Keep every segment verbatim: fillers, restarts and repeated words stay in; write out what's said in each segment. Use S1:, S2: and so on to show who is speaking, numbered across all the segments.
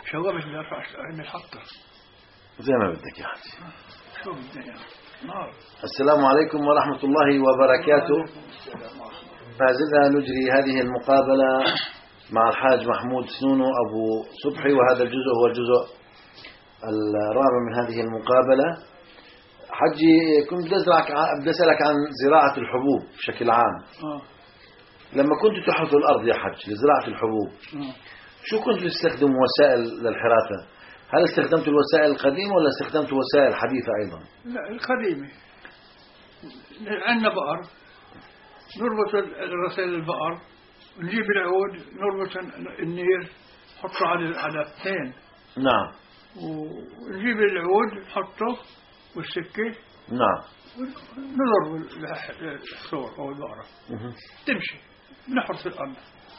S1: شو بدي أرفع المحطة
S2: زي ما بدك يا حاج.
S1: شو بدي يعني نار.
S2: السلام عليكم ورحمة الله وبركاته. ما زلنا نجري هذه المقابلة مع الحاج محمود سنونو أبو صبحي، وهذا الجزء هو الجزء الرابع من هذه المقابلة. حجي كنت بدي أسألك عن زراعة الحبوب بشكل عام.
S1: آه.
S2: لما كنت تحرث الأرض يا حج لزراعة الحبوب
S1: آه.
S2: شو كنت تستخدم وسائل للحراثة؟ هل استخدمت الوسائل القديمة ولا استخدمت وسائل حديثة أيضا؟
S1: لا القديمة. عندنا بقر نربط الرسائل البقر، نجيب العود نربط النير نحطه على على اثنين.
S2: نعم.
S1: ونجيب العود نحطه والسكة.
S2: نعم.
S1: نضرب الثور أو البقرة تمشي نحرث الأرض.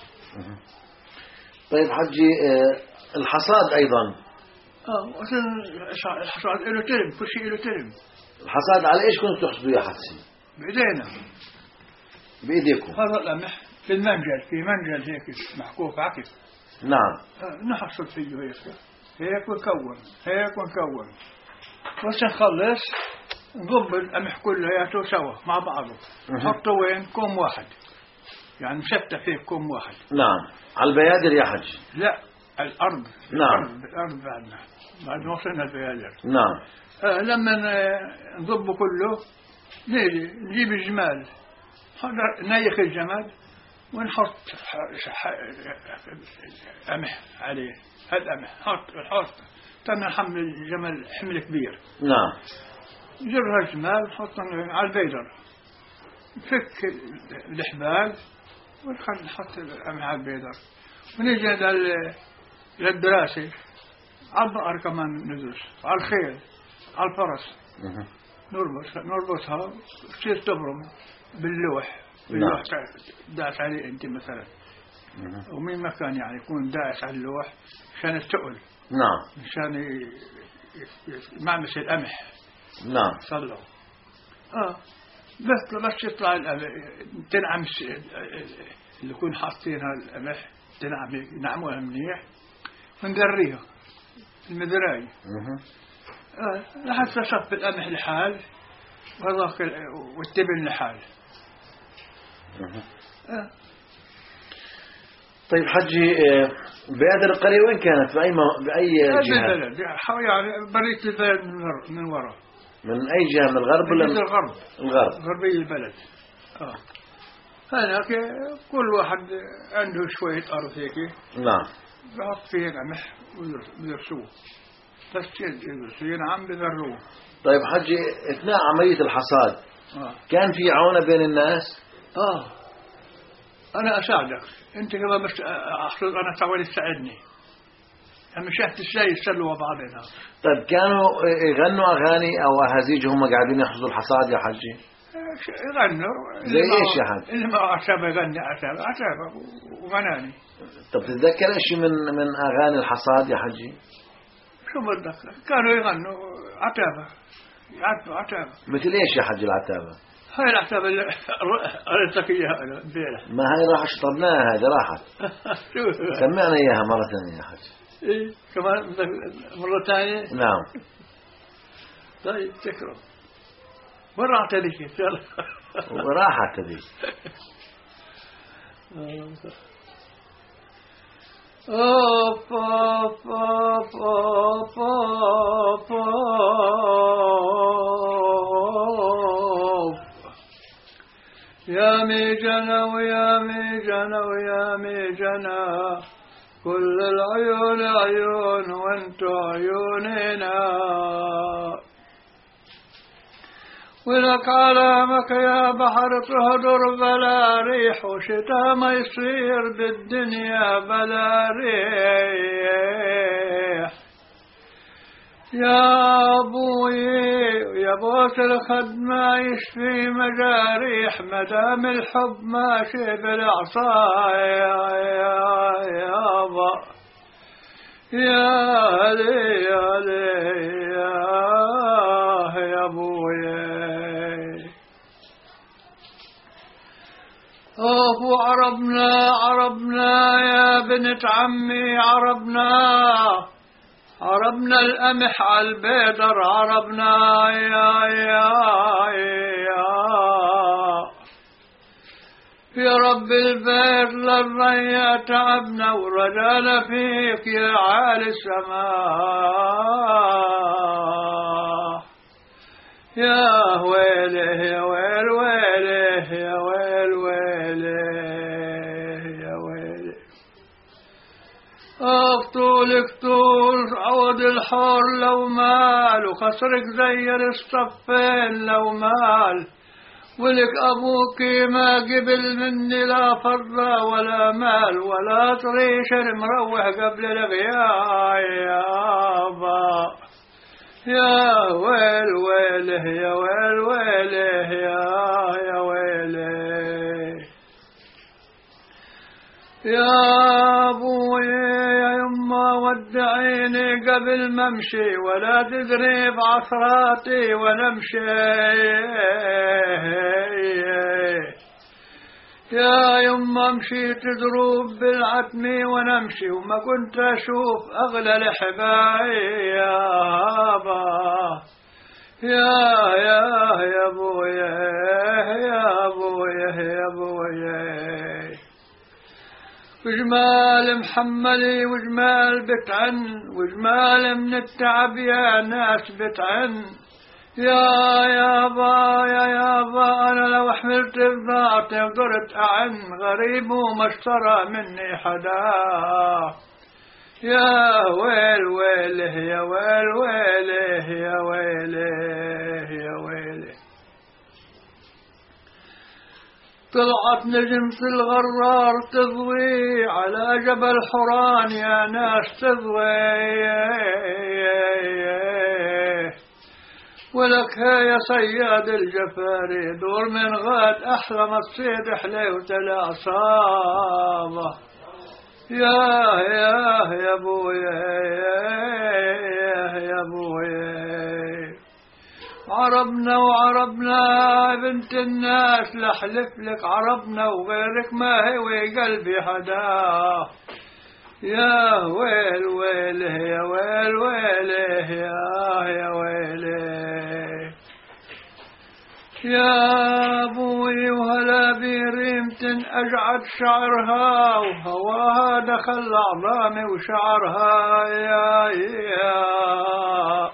S2: طيب حجي الحصاد أيضا.
S1: آه الحصاد له ترم، كل شيء له ترم.
S2: الحصاد على إيش كنت تحصدوا يا حسي؟
S1: بإيدينا.
S2: بإيديكم.
S1: هذا القمح في المنجل، في منجل هيك محكوك عكس.
S2: نعم.
S1: آه نحصد فيه هيك هيك ونكون هيك ونكون بس نخلص نضب القمح كلياته سوا مع بعضه نحطه وين كوم واحد، يعني مشتت فيه كوم واحد.
S2: نعم. على البيادر يا حج؟
S1: لا الأرض.
S2: نعم.
S1: الأرض, الأرض بعدنا بعد ما وصلنا البيادر.
S2: نعم.
S1: آه لما نضبه كله نيجي نجيب الجمال نيخ الجمال ونحط قمح عليه. هذا قمح نحط نحط تم حمل الجمل حمل كبير.
S2: نعم.
S1: جرها الجمال نحطهم على البيدر، نفك الحبال ونخل نحط القمح على البيدر ونيجي للدراسة على البقر كمان ندرس، على الخيل على الفرس نربط نربطها تصير تبرم باللوح. باللوح داس عليه أنت مثلا ومين ما كان يعني يكون داس على اللوح عشان الثقل.
S2: نعم.
S1: عشان معمس القمح.
S2: نعم.
S1: صلوا. آه بس بس يطلع القمح تنعم اللي يكون حاطينها القمح تنعم نعموها منيح وندريها المدراي. آه لحتى صف القمح لحال وهذاك والتبن لحال.
S2: آه. طيب حجي بيادر القرية وين كانت؟ بأي مو... بأي جهة؟
S1: بالبلد يعني بريت البلد من من وراء.
S2: من أي جهة؟ من الغرب ولا من
S1: الغرب؟
S2: الغرب.
S1: غربي البلد. آه. هناك كل واحد عنده شوية أرض هيك.
S2: نعم.
S1: بحط فيه قمح ويدرسوه. بس يدرسوه ينعم بذروه.
S2: طيب حجي اثناء عملية الحصاد
S1: آه.
S2: كان في عونة بين الناس؟
S1: آه أنا أساعدك أنت كمان بس أحصل أنا تعالي تساعدني. أما شاهد الشيء يسلوا بعضنا.
S2: طيب كانوا يغنوا أغاني أو أهازيج هم قاعدين يحصدوا الحصاد يا حجي؟
S1: يغنوا.
S2: زي إيش يا حج؟
S1: اللي ما عتابة يغني عتابة عتابة وغناني.
S2: طب تتذكر شيء من من أغاني الحصاد يا حجي؟
S1: شو بتذكر؟ كانوا يغنوا عتابة يعتبوا عتابة.
S2: مثل إيش يا حجي العتابة؟
S1: هاي العتابة اللي قلتك إياها امبارح.
S2: ما هاي راح شطبناها هذه راحت. سمعنا إياها مرة ثانية يا حجي.
S1: إيه كمان مرة ثانية.
S2: نعم.
S1: طيب تكرم. وين راحت هذيك؟
S2: وراحت هذيك.
S1: أوب أوب أوب أوب أوب أوب يا ميجنا ويا ميجنا ويا ميجنا كل العيون عيون وانتو عيوننا ولك علامك يا بحر تهدر بلا ريح وشتاء ما يصير بالدنيا بلا ريح يا أبوي يا بوس الخد ما يشفي مجاريح مدام الحب ماشي بالعصايا يا يابا يا لي يا لي يا أبوي أوف عربنا عربنا يا بنت عمي عربنا عربنا القمح على البيدر عربنا يا يا يا يا رب البيت للريا تعبنا ورجعنا فيك يا عالي السماء يا ويله يا ويل ويله يا ويل ويله يا ويله اقتولك طول عود الحور لو مال وخسرك زي الصفين لو مال ولك أبوك ما قبل مني لا فضة ولا مال ولا طريش مروح قبل الغياب يابا يا ويل ويله يا ويل ويله يا يا ويله يا أبوي يا يما ودعيني قبل ما امشي ولا تدري بعثراتي ونمشي يا يما مشيت دروب بالعتمي ونمشي وما كنت أشوف أغلى الحبايب يا هابا يا يا يا أبويا يا أبويا يا أبويا وجمال محملي وجمال بتعن وجمال من التعب يا ناس بتعن يا يابا يا يابا أنا لو حملت بضاعتي وقدرت أعن غريب وما اشترى مني حدا يا ويل ويله يا ويل ويله يا ويله يا ويله طلعت نجمة الغرار تضوي على جبل حوران يا ناس تضوي ولك يا صياد الجفاري دور من غاد أحلى ما تصيد حليوة العصابة يا يا يا ابويا يا ابويا عربنا وعربنا بنت الناس لحلف لك عربنا وغيرك ما هوي قلبي حدا يا ويل ويله يا ويل ويله يا يا ويله يا ابوي وهلا بريمة اجعد شعرها وهواها دخل اعظامي وشعرها يا يا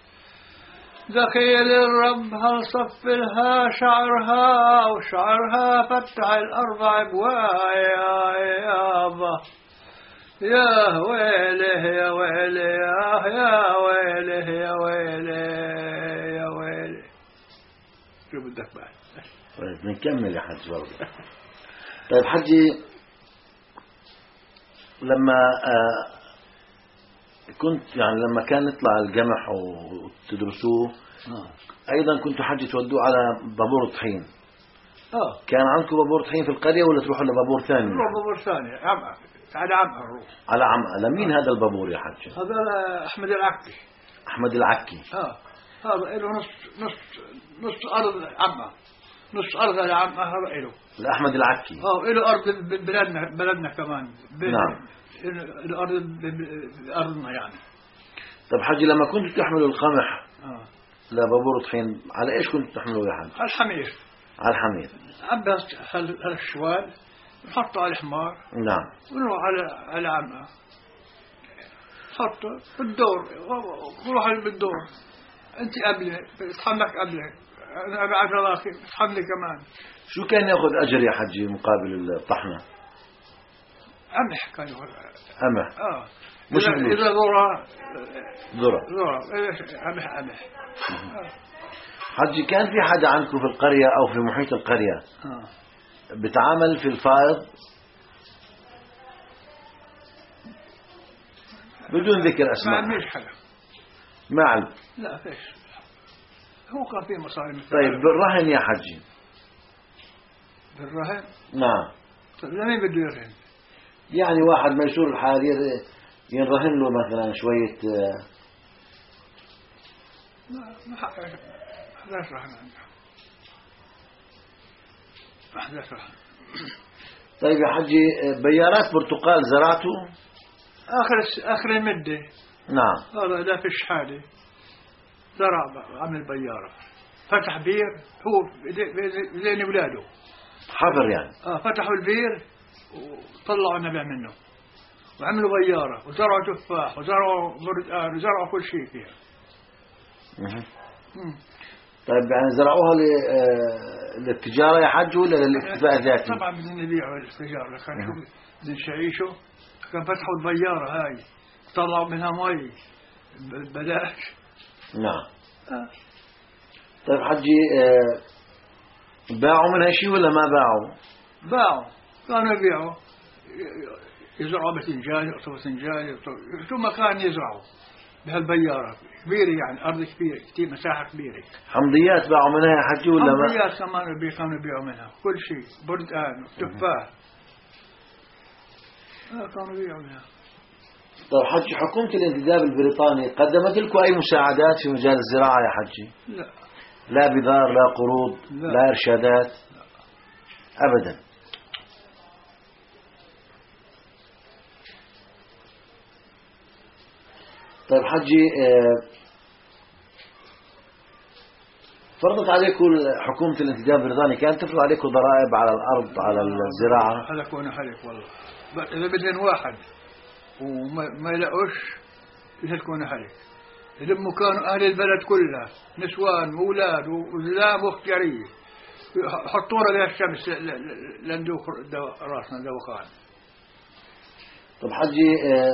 S1: دخيل الرب هل صف لها شعرها وشعرها فتح الاربع ابوايا يابا يا ويله يا ويله يا يا ويله يا ويله يا ويله شو بدك بعد؟
S2: طيب نكمل يا حج برضه. طيب حجي لما آه كنت يعني لما كان يطلع القمح وتدرسوه آه. أيضا كنتوا حجي تودوه على بابور طحين.
S1: آه.
S2: كان عندكم بابور طحين في القرية ولا تروحوا لبابور ثاني؟
S1: نروح بابور ثاني عمأ على عمأ نروح.
S2: على عمأ. لمين هذا البابور يا حج؟
S1: هذا أحمد العكي.
S2: أحمد العكي.
S1: آه هذا له نص نص نص أرض عمأ نص أرض على عمأ هذا له.
S2: لأحمد العكي.
S1: آه له أرض بلدنا بلدنا كمان.
S2: نعم.
S1: الأرض أرضنا يعني.
S2: طب حجي لما كنتوا تحملوا القمح
S1: آه.
S2: لبابور طحين على إيش كنتوا تحملوا يا حج؟
S1: على الحمير.
S2: على الحمير.
S1: عباس هالشوال نحطه على الحمار.
S2: نعم.
S1: ونروح على على عمأ. حطه بالدور وروح بالدور. أنت قبلي تحملك قبلي أنا بعد الله تحملي كمان.
S2: شو كان يأخذ أجر يا حجي مقابل الطحنة؟
S1: قمح كان يأخذ.
S2: قمح.
S1: آه.
S2: مش
S1: إذا إذا ذرة
S2: ذرة.
S1: ذرة قمح قمح.
S2: حجي كان في حدا عندكم في القرية أو في محيط القرية
S1: آه.
S2: بتعامل في الفائض بدون ذكر أسماء؟
S1: ما عنديش حدا.
S2: ما علم.
S1: لا فيش. هو كان في مصاري مثل.
S2: طيب بالرهن يا حجي.
S1: بالرهن؟
S2: نعم.
S1: طيب لمين بده يرهن؟
S2: يعني واحد ميسور الحال ينرهن له مثلا شوية.
S1: ما ما حق ليش رهن عنده. ما ليش رهن.
S2: طيب يا حجي بيارات برتقال زرعته؟
S1: آخر آخر المدة.
S2: نعم.
S1: هذا لا فيش حالي زرع عمل بيارة، فتح بير هو بين أولاده
S2: حفر يعني.
S1: آه فتحوا البير وطلعوا النبع منه وعملوا بيارة وزرعوا تفاح وزرعوا بردقان وزرعوا كل شيء فيها.
S2: مم. طيب يعني زرعوها للتجارة يا حج ولا للاكتفاء الذاتي؟
S1: طبعا بدهم يبيعوا للتجارة، كان شو بدهم يعيشوا، كان فتحوا البيارة هاي طلعوا منها مي بلاش.
S2: نعم.
S1: آه.
S2: طيب حجي آه باعوا منها شيء ولا ما باعوا؟
S1: باعوا، كانوا يبيعوا، يزرعوا باذنجان يقطفوا باذنجان شو ما كان يزرعوا بهالبيارة كبيرة يعني أرض كبيرة كتير مساحة كبيرة.
S2: حمضيات باعوا منها يا حجي ولا ما؟
S1: حمضيات كمان كانوا يبيعوا منها كل شيء، بردقان تفاح آه كانوا يبيعوا منها.
S2: طيب حجي حكومة الانتداب البريطاني قدمت لكم أي مساعدات في مجال الزراعة يا حجي؟
S1: لا.
S2: لا بذار لا قروض
S1: لا,
S2: لا إرشادات؟
S1: لا.
S2: أبدا. طيب حجي فرضت عليكم حكومة الانتداب البريطاني، كانت تفرض عليكم ضرائب على الأرض على الزراعة؟
S1: هذا كونه حلف والله، إذا بدهن واحد وما يلاقوش يهلكون حلف، يلموا كانوا أهل البلد كلها نسوان وأولاد وزلام واختيارية يحطونا لها الشمس لندوخ راسنا دوخان.
S2: طب حجي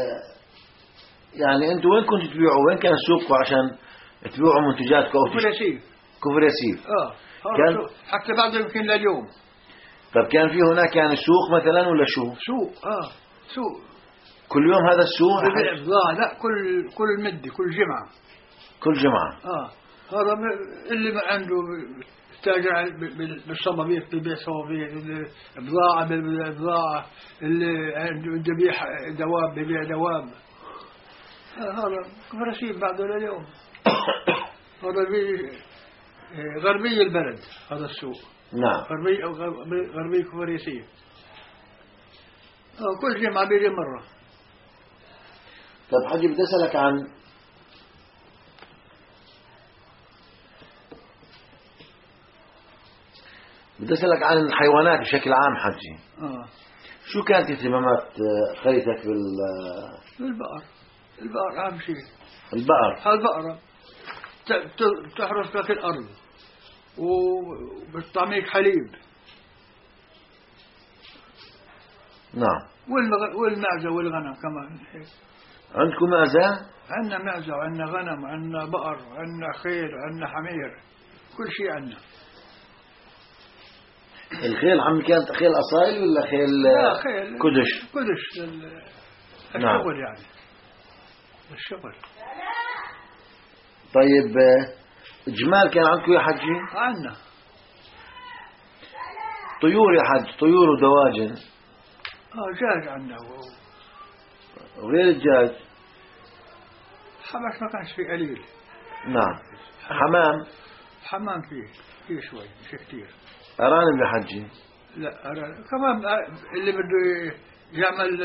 S2: يعني أنتوا وين كنتوا تبيعوا؟ وين كان سوقكم عشان تبيعوا منتجاتكم؟
S1: كفر يسيف.
S2: كفر يسيف.
S1: آه
S2: كان
S1: حتى بعد يمكن لليوم.
S2: طب كان في هناك يعني سوق مثلا ولا شو؟
S1: سوق آه سوق
S2: كل يوم هذا السوق؟
S1: لا لا كل كل مدة كل جمعة.
S2: كل جمعة.
S1: آه هذا اللي ما عنده تاجر بالصبابيط ببيع صبابيط، اللي بضاعة بالبضاعة، اللي عنده ذبيح دواب ببيع دواب. هذا كفر يسيف بعده لليوم. هذا غربي البلد هذا السوق.
S2: نعم.
S1: غربي أو غربي كفر يسيف. كل جمعة بيجي مرة.
S2: طب حجي بدي أسألك عن بدي أسألك عن الحيوانات بشكل عام حجي.
S1: آه.
S2: شو كانت اهتمامات خالتك بال
S1: بالبقر؟ البقر أهم شيء.
S2: البقر.
S1: هالبقرة تحرس لك الأرض وبتطعميك حليب.
S2: نعم.
S1: والمعزة والغنم كمان.
S2: عندكم معزة؟
S1: عندنا معزة وعندنا غنم وعندنا بقر وعندنا خيل وعندنا حمير، كل شيء عندنا.
S2: الخيل عم كانت خيل أصايل ولا خيل
S1: لا خيل
S2: كدش؟
S1: كدش الشغل. نعم. يعني الشغل.
S2: طيب جمال كان عندكم يا حجي؟
S1: عندنا.
S2: طيور يا حج، طيور ودواجن.
S1: اه دجاج عندنا.
S2: وغير الدجاج؟
S1: حماس ما كانش فيه قليل.
S2: نعم. حمام؟
S1: حمام فيه فيه شوي مش كتير.
S2: أرانب يا حجي؟
S1: لا أرانب كمان اللي بده يعمل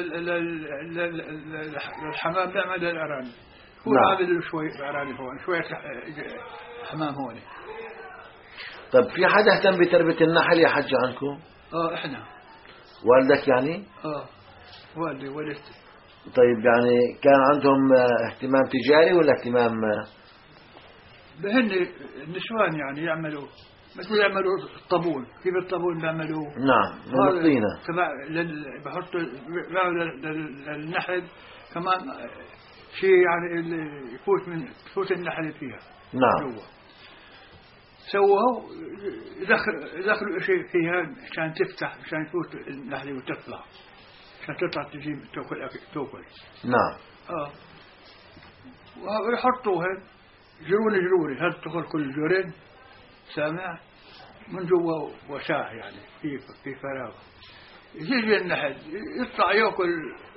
S1: الحمام بيعمل الأرانب. هو
S2: نعم.
S1: عامل شوي أرانب هون شوية حمام هون.
S2: طب في حدا اهتم بتربية النحل يا حج عنكم؟
S1: اه احنا.
S2: والدك يعني؟
S1: اه والدي والدتي.
S2: طيب يعني كان عندهم اهتمام تجاري ولا اهتمام؟
S1: بهن النسوان يعني يعملوا مثل يعملوا الطابون، كيف الطابون بيعملوه؟
S2: نعم من الطينة.
S1: تبع بحطوا للنحل كمان شيء يعني اللي يفوت من تفوت النحل فيها.
S2: نعم.
S1: جوا. سووه يدخل يدخلوا شيء فيها عشان تفتح عشان تفوت النحل وتطلع عشان تطلع تجي تاكل تاكل.
S2: نعم.
S1: اه ويحطوها جرون جروني هذا تدخل كل جورين سامع من جوا وشاه يعني في في فراغ. يجي النحل يطلع ياكل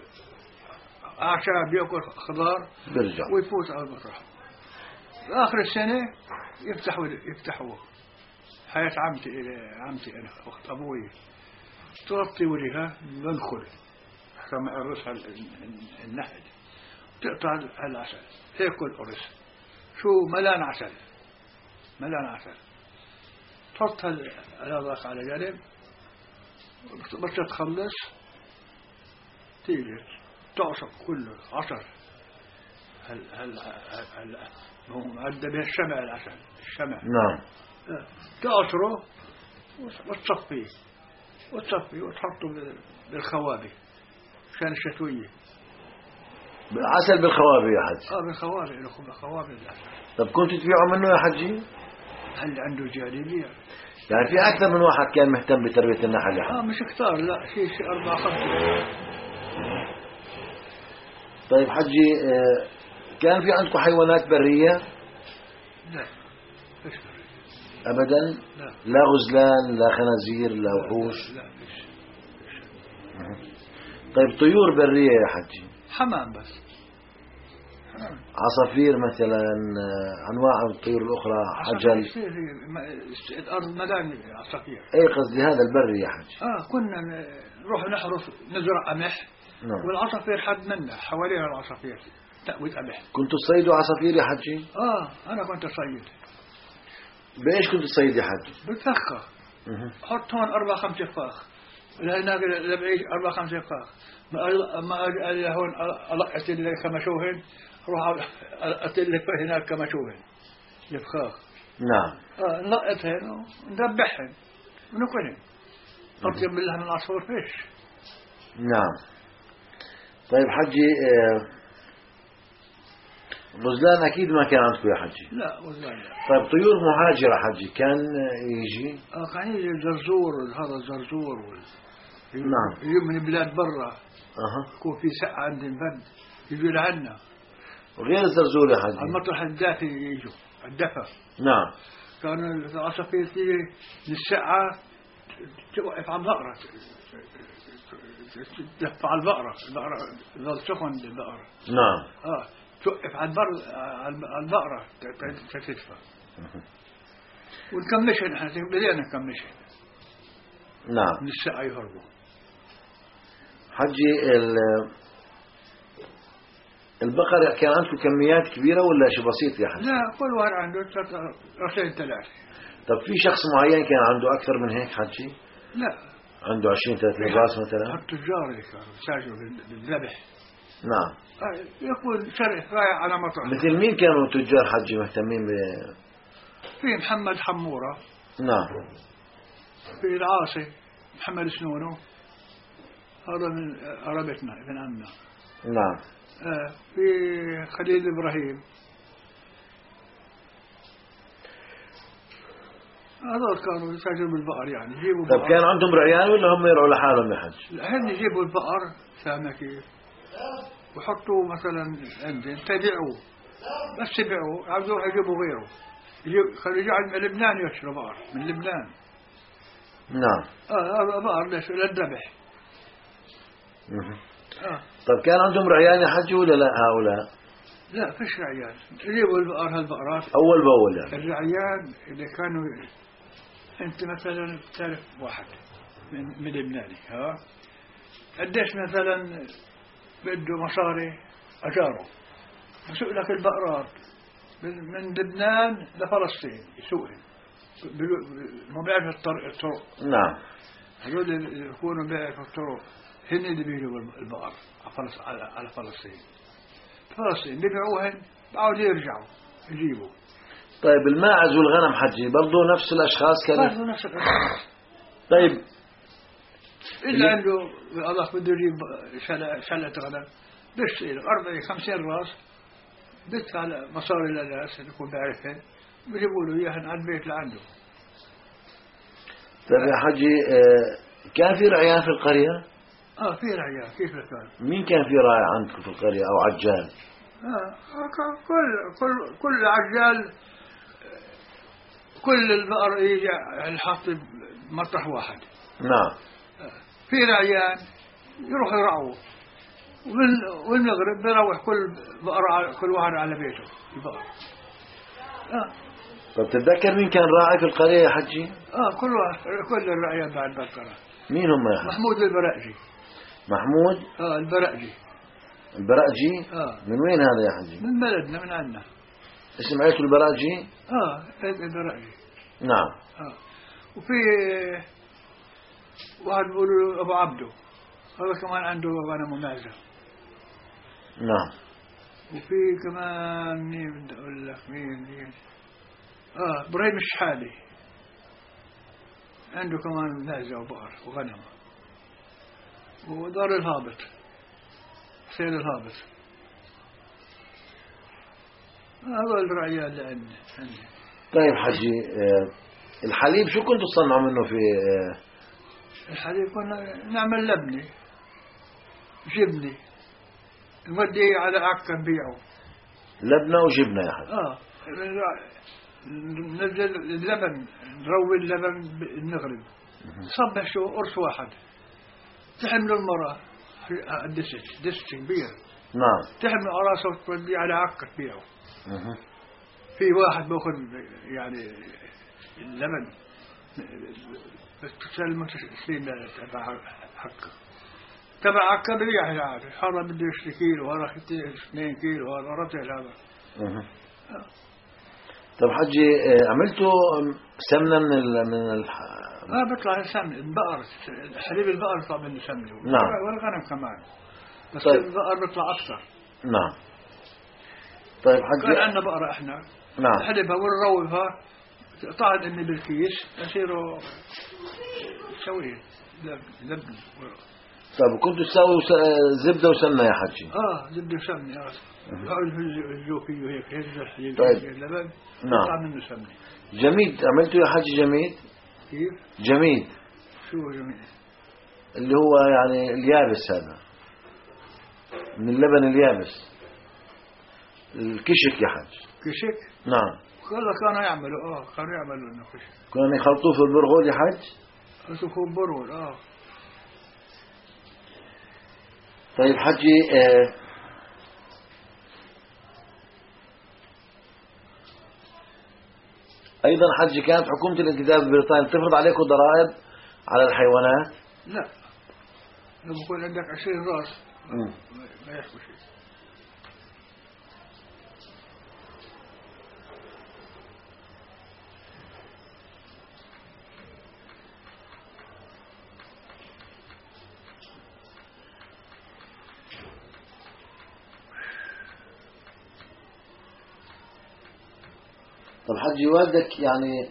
S1: أعشاب ياكل خضار
S2: برجع
S1: ويفوت على المطرح. آخر السنة يفتحوا يفتحوا حياة عمتي عمتي أنا أخت أبوي تغطي وجهها ندخل كما الرسل النحل تقطع العسل تاكل قرص شو ملان عسل ملان عسل تحط هذاك على جنب بس تخلص تيجي تعصر كله عصر هل هل هل هو معدى به الشمع العسل الشمع
S2: نعم
S1: تعصره وتصفيه وتصفيه وتحطه بالخوابي عشان الشتوية
S2: عسل بالخوابي يا حجي
S1: اه بالخوابي له بالخوابي العسل.
S2: طب كنت تبيعه منه يا حجي؟
S1: هل عنده جانبية
S2: يعني في أكثر من واحد كان مهتم بتربية النحل يا حجي؟
S1: اه مش كتار لا في شيء أربعة خمسة.
S2: طيب حجي كان في عندكم حيوانات برية؟
S1: لا فيش برية
S2: أبدا؟
S1: لا
S2: لا غزلان لا خنازير لا وحوش؟
S1: لا فيش.
S2: طيب طيور برية يا حجي؟
S1: حمام بس حمام.
S2: عصافير مثلا أنواع الطيور الأخرى حجل؟
S1: الأرض ملان عصافير.
S2: أي قصدي هذا البري يا حجي.
S1: آه كنا نروح نحرث نزرع قمح.
S2: نعم.
S1: والعصافير حد منا حوالينا العصافير تأوي قمح.
S2: كنتوا تصيدوا عصافير يا حجي؟
S1: آه أنا كنت صيد.
S2: بإيش كنت تصيد يا حجي؟
S1: بالفخة. حط هون أربع خمسة فخ. هناك لبعيد أربع خمسة فخ. ما ما أجي هون ألقت اللي كمشوهن روح أتلك هناك كمشوهن الفخاخ.
S2: نعم.
S1: آه نلقتهن ونذبحهن وناكلهن. أطيب من لحم العصفور فيش.
S2: نعم. طيب حجي غزلان أكيد ما كان عندكم يا حجي؟
S1: لا غزلان لا.
S2: طيب طيور مهاجرة حجي كان يجي؟
S1: آه كان يجي الزرزور هذا الزرزور وال...
S2: نعم.
S1: يجي من بلاد برا.
S2: أها.
S1: يكون في سقعة عند البرد يجوا لعنا.
S2: وغير الزرزور يا حجي؟
S1: المطرح الدافي يجوا الدفا.
S2: نعم.
S1: كان العصافير تيجي للسقعة توقف على البقرة تدفع على البقرة البقرة ظل سخن للبقرة.
S2: نعم.
S1: آه توقف على البر على البقرة تدفع. ونكمشها نحن بدينا نكمشها.
S2: نعم.
S1: من السقعة يهربوا.
S2: حجي ال البقر كان عندكم كميات كبيرة ولا شيء بسيط يا حجي؟
S1: لا كل واحد عنده راسين ثلاثة.
S2: طب في شخص معين كان عنده أكثر من هيك حجي؟
S1: لا.
S2: عنده عشرين ثلاثين راس مثلا؟
S1: التجار اللي كانوا يساجروا بالذبح.
S2: نعم.
S1: يكون شرح رايح على مطرح.
S2: مثل مين كانوا تجار حجي مهتمين ب؟
S1: في محمد حمورة.
S2: نعم.
S1: في العاصي محمد سنونو هذا من قرابتنا ابن عمنا.
S2: نعم.
S1: آه في خليل إبراهيم هذول كانوا يساجروا بالبقر يعني يجيبوا.
S2: طب كان عندهم رعيان ولا هم يرعوا لحالهم يا حج؟
S1: هن يجيبوا البقر فاهمة كيف وحطوا مثلا عندهم تبيعوه بس يبيعوه عاوزوا يجيبوا غيره يجيب خلوا يجعل من لبنان يشتروا بقر من لبنان.
S2: نعم.
S1: اه هذا بقر ليش للذبح.
S2: آه. طب كان عندهم رعيان يا حج ولا لا هؤلاء؟
S1: لا فيش رعيان يجيبوا البقر هالبقرات
S2: أول بأول يعني.
S1: الرعيان اللي كانوا أنت مثلا تعرف واحد من من لبناني ها قديش مثلا بده مصاري أجاره يسوق لك البقرات من لبنان لفلسطين يسوقهم ما بيعرف الطرق الطرق.
S2: نعم.
S1: هذول اللي يكونوا بيعرفوا الطرق هن اللي بيجوا البقر على على فلسطين. فلسطين بيبيعوهن بعد يرجعوا يجيبوا.
S2: طيب الماعز والغنم حجي برضو نفس الأشخاص كانوا؟
S1: برضو نفس الأشخاص.
S2: طيب
S1: إلا عنده الله بده يجيب شلة شلة غنم بيشتري أربعين خمسين راس بدفع مصاري للناس اللي يكون بيعرفهن بيجيبوا له إياهن على البيت لعنده.
S2: طيب يا حجي كان في رعيان في القرية؟
S1: آه في رعيان كيف كان؟
S2: مين كان في راعي عندكم في القرية أو عجال؟
S1: آه كل كل كل عجال كل البقر يجي يحط مطرح واحد.
S2: نعم.
S1: آه في رعيان يروح يرعوا والمغرب بيروح كل بقرة كل واحد على بيته البقر. آه.
S2: طب تتذكر مين كان راعي في القرية يا حجي؟
S1: آه كل واحد كل الرعيان بعد بكرة.
S2: مين هم يا حجي؟
S1: محمود البرأجي.
S2: محمود؟
S1: آه البرأجي.
S2: البراجي.
S1: آه.
S2: من وين هذا يا حجي؟
S1: من بلدنا من عندنا.
S2: اسم عيلته البراجي؟
S1: اه البراجي.
S2: نعم.
S1: اه وفي واحد بيقولوا ابو عبده، هذا كمان عنده غنم ومعزه.
S2: نعم.
S1: وفي كمان مين بدي اقول لك مين مين اه ابراهيم الشحالي عنده كمان معزه وبقر وغنم. ودار الهابط حسين الهابط. هذول الرعية اللي عندي عندي.
S2: طيب حجي آه الحليب شو كنتوا تصنعوا منه في آه
S1: الحليب؟ كنا نعمل لبنة جبنة نوديه على عكا نبيعه.
S2: لبنة وجبنة يا حجي؟
S1: اه ننزل اللبن نروي اللبن بالمغرب صبح شو قرص واحد تحمله المرأة دست دست كبير.
S2: نعم.
S1: تحمل على راسه وتوديه على عكا تبيعه.
S2: أه.
S1: في واحد باخذ يعني اللبن بتسلمه سنين تبع عكا تبع عكا ببيع يعني هذا بده يشتري كيلو وهذا اثنين كيلو وهذا رتل هذا.
S2: أه. طب حجي عملتوا سمنة من ال من ال
S1: اه بيطلع سمن البقر، حليب البقر بيطلع منه سمنة.
S2: نعم.
S1: والغنم كمان بس
S2: طيب.
S1: البقر بيطلع أكثر.
S2: نعم. طيب حجي
S1: كان عندنا بقرة احنا.
S2: نعم.
S1: نحلبها ونروبها طعن امي بالكيس يصيروا سويه لبن.
S2: طيب كنتوا تساووا زبدة وسمنة يا حجي؟
S1: اه زبدة وسمنة. اه هزوا فيه هيك هز الحليب.
S2: طيب.
S1: اللبن
S2: نعم.
S1: يطلع منه سمنة.
S2: جميد عملتوا يا حجي جميد؟
S1: كيف؟
S2: جميد
S1: شو جميل؟
S2: اللي هو يعني اليابس هذا من اللبن اليابس الكشك يا حج.
S1: كشك؟
S2: نعم.
S1: والله كانوا يعملوا اه كانوا يعملوا انه كشك.
S2: كانوا يخلطوه في البرغول يا حج؟
S1: يخلطوه برغل اه.
S2: طيب حجي آه ايضا حجي كانت حكومة الانتداب البريطاني تفرض عليكم ضرائب على الحيوانات؟
S1: لا لما يكون عندك عشرين راس
S2: مم.
S1: ما يحكوا شيء.
S2: طب حجي والدك يعني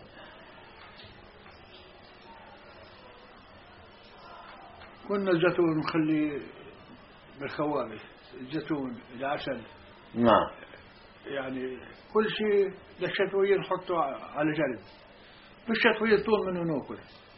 S1: كنا الزيتون نخلي بالخوابة، الزيتون العسل.
S2: نعم.
S1: يعني كل شيء للشتوية نحطه على جنب، بالشتوية طول منه ناكل.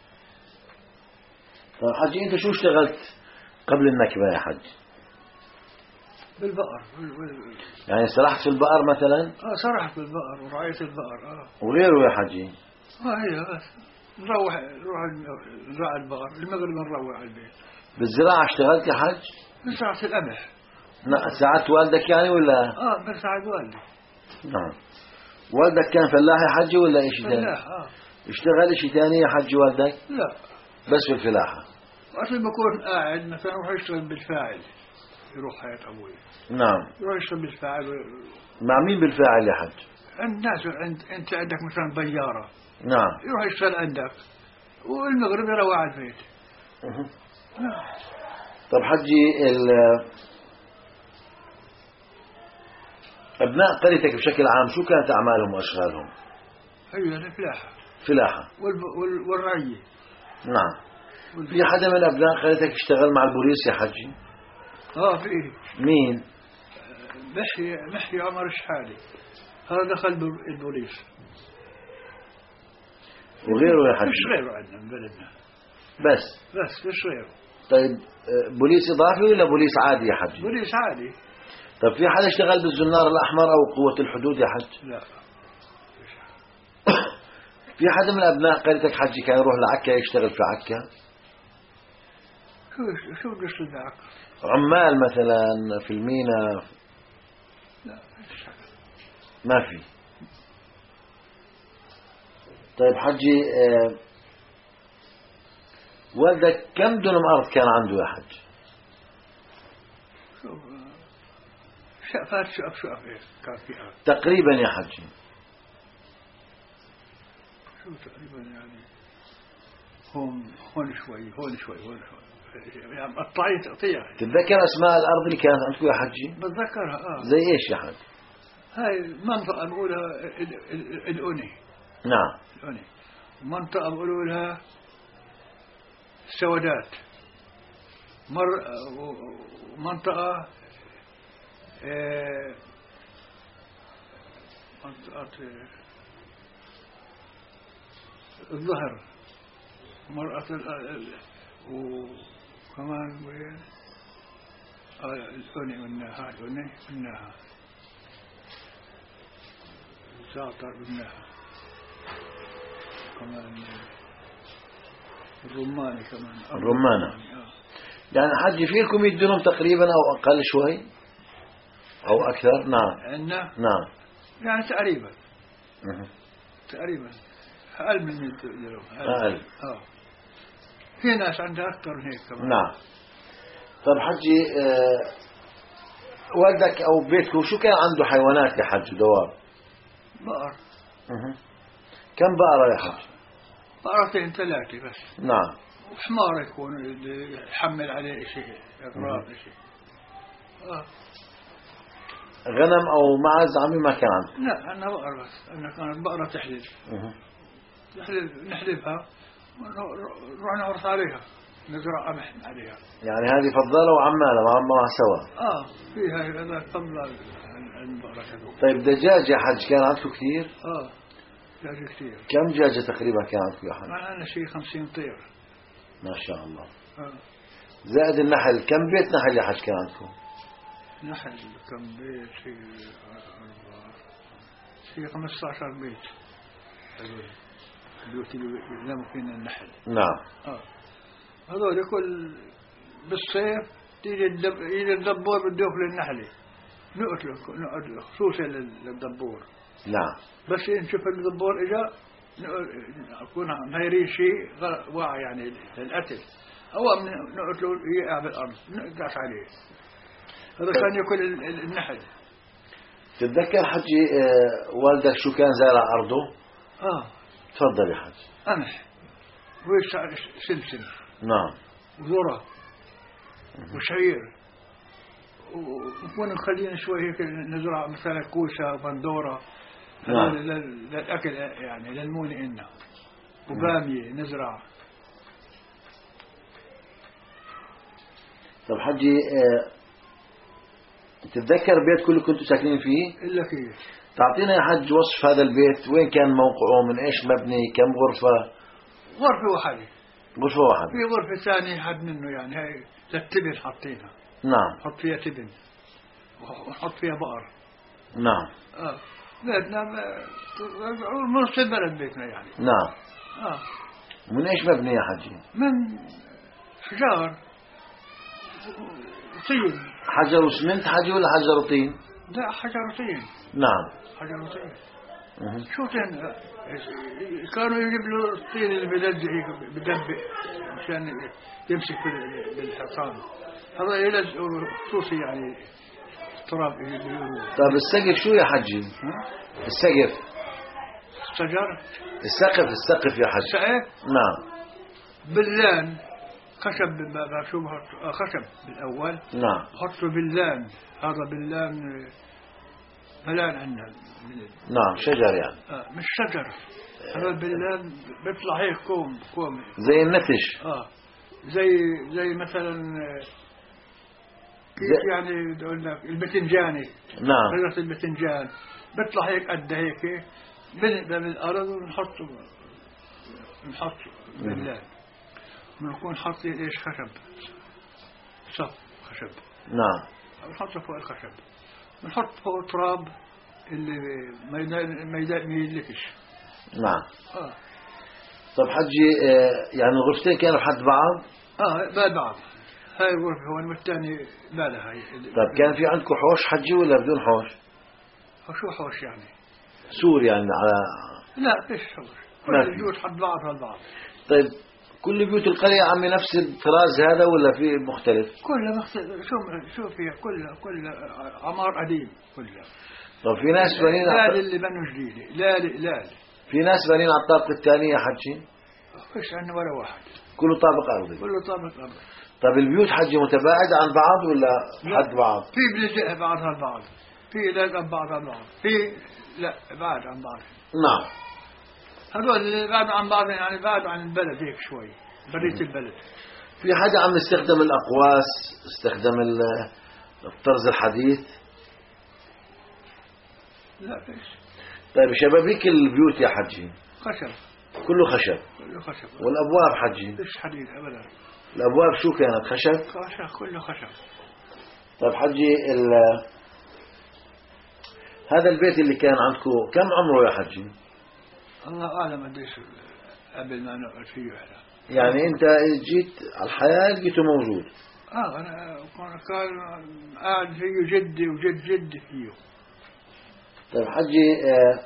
S2: طب حجي انت شو اشتغلت قبل النكبة يا حج؟
S1: بالبقر.
S2: يعني سرحت في البقر مثلا؟
S1: اه سرحت بالبقر ورعيت البقر اه.
S2: وغيره يا حجي؟
S1: اه هي بس نروح نروح نزرع البقر المغرب نروح على البيت.
S2: بالزراعة اشتغلت يا حج؟
S1: بساعة القمح.
S2: ساعدت والدك يعني ولا؟
S1: اه بساعد والدي.
S2: نعم. والدك كان فلاح يا حجي ولا ايش ثاني؟
S1: فلاح اه.
S2: اشتغل شيء ثاني يا حجي والدك؟
S1: لا
S2: بس في الفلاحة.
S1: وقت ما بكون قاعد مثلا يروح يشتغل بالفاعل، يروح حياة أبوي.
S2: نعم.
S1: يروح يشتغل بالفاعل و...
S2: مع مين بالفاعل يا حج؟
S1: عند ناس عند انت عندك مثلا بيارة.
S2: نعم.
S1: يروح يشتغل عندك والمغرب يروح على البيت.
S2: أه. طب حجي ال أبناء قريتك بشكل عام شو كانت أعمالهم وأشغالهم؟
S1: أيوة الفلاحة.
S2: فلاحة.
S1: والب... وال... والرعية.
S2: نعم. في حدا من أبناء قريتك اشتغل مع البوليس يا حجي؟
S1: اه في
S2: مين؟
S1: محي محي عمر الشحالي، هذا دخل البوليس.
S2: وغيره يا حجي؟
S1: مش غيره عندنا بلدنا.
S2: بس؟
S1: بس مش غيره.
S2: طيب بوليس إضافي ولا بوليس عادي يا حجي؟
S1: بوليس عادي.
S2: طب في حدا اشتغل بالزنار الأحمر أو قوة الحدود يا حج؟
S1: لا.
S2: في حدا من أبناء قريتك حجي كان يروح لعكا يشتغل في عكا؟
S1: شو شو بده يشتغل بعكا؟
S2: عمال مثلا في المينا؟
S1: لا
S2: ما في. طيب حجي آه والدك كم دونم أرض كان عنده يا حج؟
S1: شوف شقفات شقف شقف إيه كان فيها
S2: تقريبا يا حجي؟
S1: شو تقريبا يعني هون هون شوي هون شوي هون شوي يعني قطعي تقطيع.
S2: تتذكر أسماء الأرض اللي كانت عندكم يا حجي؟
S1: بتذكرها آه.
S2: زي إيش يا حجي؟
S1: هاي منطقة بقولها الأوني.
S2: نعم.
S1: الأوني. منطقة بقولوا لها السودات. مر منطقة إيه منطقة الظهر مرأة وكمان وين الأوني والناها الأوني والناها زعتر والناها كمان الرماني كمان
S2: الرمانة. يعني حجي في لكم مية دونم تقريبا أو أقل شوي أو أكثر؟ نعم.
S1: عندنا
S2: نعم.
S1: يعني تقريبا
S2: مه.
S1: تقريبا أقل من مية دونم.
S2: أقل.
S1: آه. في ناس عندها أكثر من هيك كمان.
S2: نعم. طب حجي آه والدك أو بيتكم شو كان عنده حيوانات يا حجي دواب؟
S1: بقر.
S2: مه. كم بقرة يا حجي؟
S1: بقرتين ثلاثة بس.
S2: نعم.
S1: وحمار يكون يحمل عليه شيء إغراض شيء. آه.
S2: غنم أو معز عمي ما كان عنده؟
S1: لا أنا بقر بس. أنا كانت بقرة تحلب. نحلب نحلبها ونروح نعرس عليها نزرع قمح عليها.
S2: يعني هذه فضالة وعمالة مع سوا.
S1: آه فيها هذا فضل البقرة كذو.
S2: طيب دجاج يا حج كان عندكم كثير؟
S1: آه دجاج كثير.
S2: كم دجاجة تقريبا كان عندكم يا حج؟
S1: معنا شيء خمسين طير.
S2: ما شاء الله.
S1: آه.
S2: زائد النحل، كم بيت نحل يا حج كان عندكم؟
S1: نحل كم بيت؟ شيء شيء خمسة عشر بيت. البيوت اللي يناموا فينا النحل.
S2: نعم.
S1: آه. هذول كل بالصيف تيجي الدب يجي الدبور بده ياكل النحلة نقتله نقتله خصوصا للدبور.
S2: نعم.
S1: بس نشوف الدبور إجا نكون غيري شيء واعي يعني للقتل أو نقتله يقع بالأرض نقداش عليه. هذا كان يأكل النحل.
S2: تتذكر حجي آه والدك شو كان زارع أرضه؟
S1: آه.
S2: تفضل يا حج.
S1: قمح ويش سلسل.
S2: نعم.
S1: وذرة وشعير ونكون نخلينا شوي هيك نزرع مثلا كوسة وبندورة.
S2: نعم.
S1: للأكل يعني للمون إنه وبامية نزرع.
S2: طب حجي آه تتذكر بيت كله كنتوا ساكنين فيه؟
S1: إلا كيف.
S2: تعطينا يا حج وصف هذا البيت، وين كان موقعه، من إيش مبني، كم غرفة؟
S1: غرفة واحدة.
S2: غرفة واحدة.
S1: في غرفة ثانية حد منه يعني هاي للتبن حاطينها.
S2: نعم.
S1: حط فيها تبن ونحط فيها بقر.
S2: نعم.
S1: آه. بيتنا نص البلد بيتنا يعني.
S2: نعم.
S1: آه.
S2: من إيش مبني يا حجي؟
S1: من حجار طين.
S2: حجر وسمنت حجي ولا حجر وطين؟
S1: لا حجر وطين.
S2: نعم.
S1: حجر وطين.
S2: مه.
S1: شو كان كانوا يجيب له الطين اللي بيلزق هيك بدبق عشان يمسك بالحصان. هذا يلزق خصوصي يعني تراب.
S2: طيب السقف شو يا حجي؟ السقف.
S1: الشجر.
S2: السقف السقف يا حج.
S1: السقف.
S2: نعم.
S1: بلان خشب شو خشب بالأول.
S2: نعم.
S1: حطوا بلان. هذا بلان بلان عندنا.
S2: نعم شجر يعني.
S1: آه مش شجر. هذا البلان بيطلع هيك كوم كوم.
S2: زي النتش.
S1: اه زي زي مثلا كيف زي يعني بقول لك البتنجاني.
S2: نعم.
S1: شجرة البتنجان بيطلع هيك قد هيك بنقدر من الأرض ونحطه نحط بلان. بنكون حاطين ايش خشب صف خشب.
S2: نعم.
S1: بنحطه فوق الخشب بنحط فوق تراب اللي ما ما يدلكش.
S2: نعم.
S1: اه
S2: طب حجي آه يعني الغرفتين كانوا حد بعض؟
S1: اه بعد بعض. هاي الغرفة هون والثاني لا لا هاي.
S2: طب كان في عندكم حوش حجي ولا بدون حوش؟
S1: شو حوش يعني؟
S2: سور يعني على.
S1: لا فيش حوش. كل البيوت حد بعض حد بعض.
S2: طيب كل بيوت القرية عمي نفس الطراز هذا ولا في مختلف؟
S1: كلها مختلف. شو شو فيها كلها كلها عمار قديم كلها.
S2: طب في ناس بنين
S1: لا اللي بنوا جديد لا لا
S2: في ناس بنين على الطابق الثاني يا حجي؟
S1: فيش عندنا ولا واحد.
S2: كله طابق أرضي.
S1: كله طابق أرضي.
S2: طب البيوت حجي متباعدة عن بعض ولا حد بعض؟
S1: في بلجأ بعضها البعض. في لا بعضها البعض. في لا بعد عن بعض.
S2: نعم.
S1: هذول اللي بعد عن بعض يعني بعد عن البلد هيك شوي. بريت البلد.
S2: في حدا عم يستخدم الأقواس استخدم الطرز الحديث؟
S1: لا فيش.
S2: طيب شبابيك البيوت يا حجي
S1: خشب.
S2: كله خشب.
S1: كله خشب.
S2: والأبواب حجي؟
S1: فيش حديد أبدا.
S2: الأبواب شو كانت خشب؟
S1: خشب كله خشب.
S2: طيب حجي ال... هذا البيت اللي كان عندكم كم عمره يا حجي؟
S1: الله أعلم قديش قبل ما نقعد فيه إحنا.
S2: يعني أنت جيت على الحياة لقيته موجود؟
S1: آه أنا كان قاعد فيه جدي وجد جدي فيه.
S2: طيب حجي آه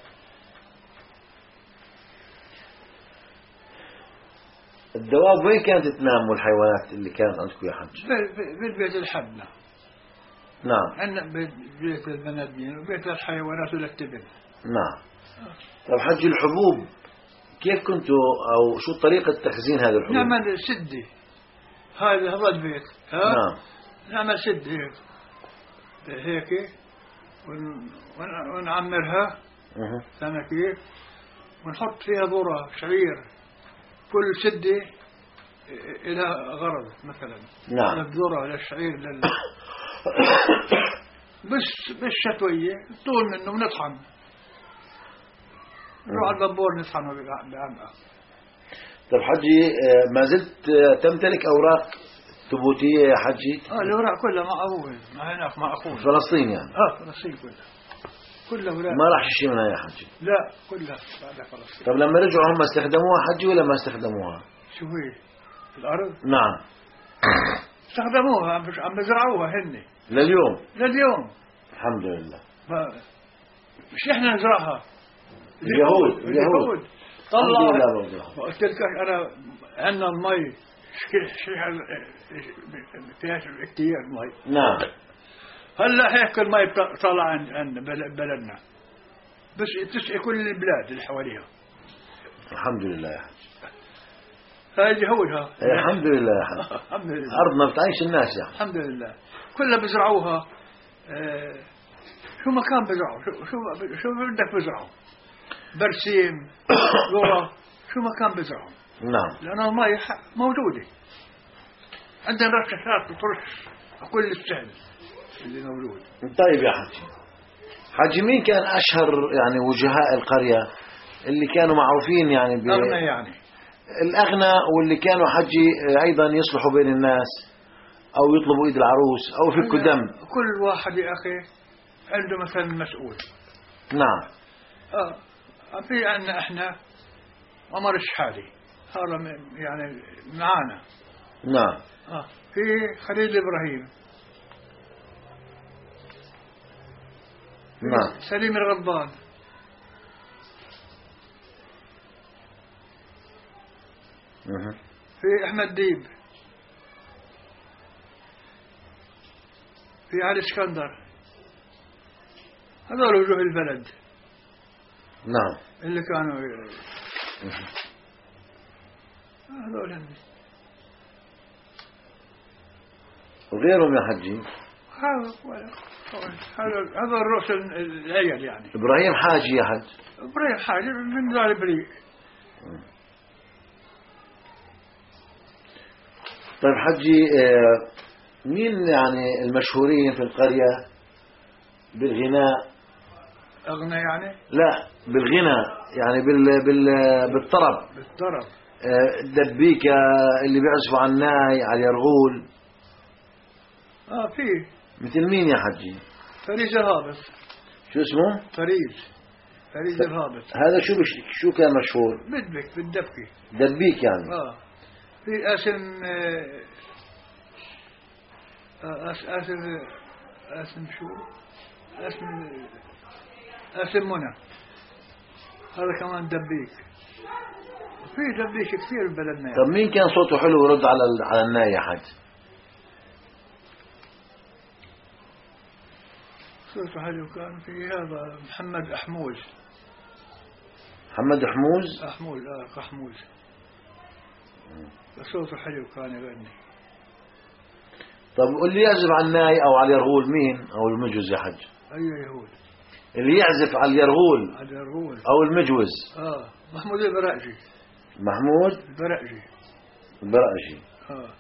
S2: الدواب وين كانت تنام والحيوانات اللي كانت عندكم يا حجي؟
S1: بالبيت الحبنة.
S2: نعم.
S1: عندنا بيت البنادمين وبيت الحيوانات والتبن.
S2: نعم. طيب حجي الحبوب كيف كنتوا أو شو طريقة تخزين هذه الحبوب؟
S1: نعمل سدي. هذا هو البيت. ها؟
S2: نعم.
S1: نعمل سدي هيك. هيك ون... ونعمرها.
S2: أه.
S1: سنة كيف؟ ونحط فيها ذرة شعير. كل سدة إلى غرض مثلا.
S2: نعم.
S1: للذرة للشعير لل بس بالشتوية طول منه ونطحن. نروح على البابور نطحنه بعمقه.
S2: طيب حجي ما زلت تمتلك أوراق ثبوتية يا حجي؟
S1: اه الأوراق كلها مع أبوه مع هناك مع أخوه.
S2: فلسطين يعني؟
S1: اه فلسطين كلها. كلها أوراق.
S2: ما راح شيء منها يا حجي؟
S1: لا كلها بعد فلسطين.
S2: طب لما رجعوا هم استخدموها حجي ولا ما استخدموها؟
S1: شو هي؟ في الأرض؟
S2: نعم.
S1: استخدموها عم بزرعوها هن.
S2: لليوم؟
S1: لليوم.
S2: الحمد لله.
S1: ما مش احنا نزرعها.
S2: اليهود اليهود.
S1: طلع. قلت لك أنا عندنا المي شيء فيها كثير مي.
S2: نعم.
S1: هلا هيك المي طلع عند بلدنا. بس تسقي كل البلاد اللي حواليها.
S2: الحمد لله يا حج.
S1: هذه هودها.
S2: الحمد لله يا حج.
S1: الحمد لله.
S2: أرضنا بتعيش الناس يعني.
S1: الحمد لله. كلها بزرعوها. آه شو ما كان بزرعوا شو شو شو بدك بزرعوا. برسيم ذرة شو ما كان بزرعوا.
S2: نعم.
S1: لأن المي موجودة. عندنا رشاشات وترش كل السهل اللي موجود.
S2: طيب يا حجي. حجي مين كان أشهر يعني وجهاء القرية اللي كانوا معروفين يعني ب...
S1: أغنى يعني.
S2: الأغنى واللي كانوا حجي أيضا يصلحوا بين الناس أو يطلبوا إيد العروس أو يفكوا دم.
S1: كل واحد يا أخي عنده مثلا مسؤول.
S2: نعم.
S1: آه في عندنا إحنا عمر الشحالي هذا يعني معانا.
S2: نعم.
S1: آه في خليل إبراهيم.
S2: نعم.
S1: سليم الغضبان.
S2: مه.
S1: في أحمد ديب. في علي اسكندر. هذول وجوه البلد.
S2: نعم.
S1: اللي كانوا هذول هم.
S2: وغيرهم يا حجي.
S1: هذا هذا هذا الرؤوس العيال يعني.
S2: إبراهيم حاجي يا حج.
S1: إبراهيم حاجي من ذا البريء.
S2: طيب حجي مين يعني المشهورين في القرية بالغناء؟
S1: أغنى يعني؟
S2: لا بالغناء يعني بال بال بالطرب.
S1: بالطرب.
S2: الدبيكة اللي بيعزفوا على الناي على اليرغول.
S1: آه في.
S2: مثل مين يا حجي؟
S1: فريج الهابط.
S2: شو اسمه؟
S1: فريج. فريج الهابط.
S2: هذا شو بش... شو كان مشهور؟
S1: بدبك بالدبكة.
S2: دبيك يعني.
S1: آه. في اسم آه اسم اسم شو؟ اسم اسم منى. هذا كمان دبيك. في دبيش كثير ببلدنا.
S2: طب مين كان صوته حلو يرد على على الناي يا حاج؟
S1: صوته حلو كان في هذا محمد أحموز.
S2: محمد حموز.
S1: أحموز آه أحموز. صوته حلو كان يغني.
S2: طب اللي يعزف على الناي أو على اليرغول مين أو المجوز يا حاج؟
S1: أي يهود.
S2: اللي يعزف على اليرغول
S1: على اليرغول
S2: أو المجوز.
S1: آه محمود البرأجي.
S2: محمود
S1: البرأجي.
S2: البرأجي.
S1: آه.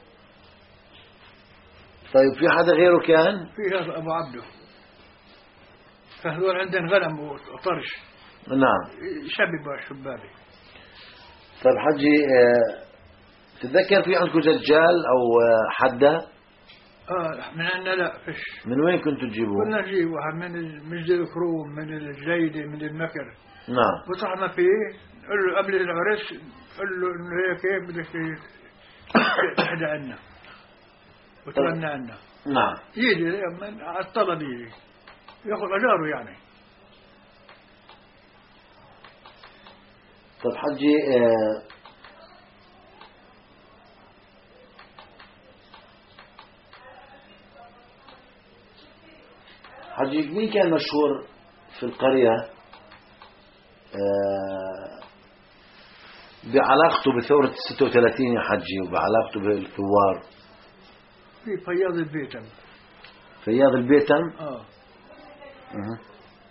S2: طيب في حدا غيره كان؟
S1: في هذا أبو عبده. فهذول عندنا غنم وطرش.
S2: نعم.
S1: شباب شبابي.
S2: طيب حجي اه تتذكر في عندكم دجال أو اه حدا؟
S1: آه من عندنا لا فيش.
S2: من وين كنتوا تجيبوه؟
S1: كنا نجيبه من مجد الكروم من الجيدة من المكر.
S2: نعم.
S1: وطعنا فيه قل له قبل العرس قل له إنه هيك هيك بدك تحدى عنا وتغنى عنا.
S2: نعم.
S1: يجي من على الطلب يجي ياخذ أجاره يعني.
S2: طيب حجي اه حجي مين كان مشهور في القرية اه بعلاقته بثورة ستة وثلاثين يا حجي وبعلاقته بالثوار؟
S1: في فياض البيتم.
S2: فياض البيتم.
S1: اه
S2: أه.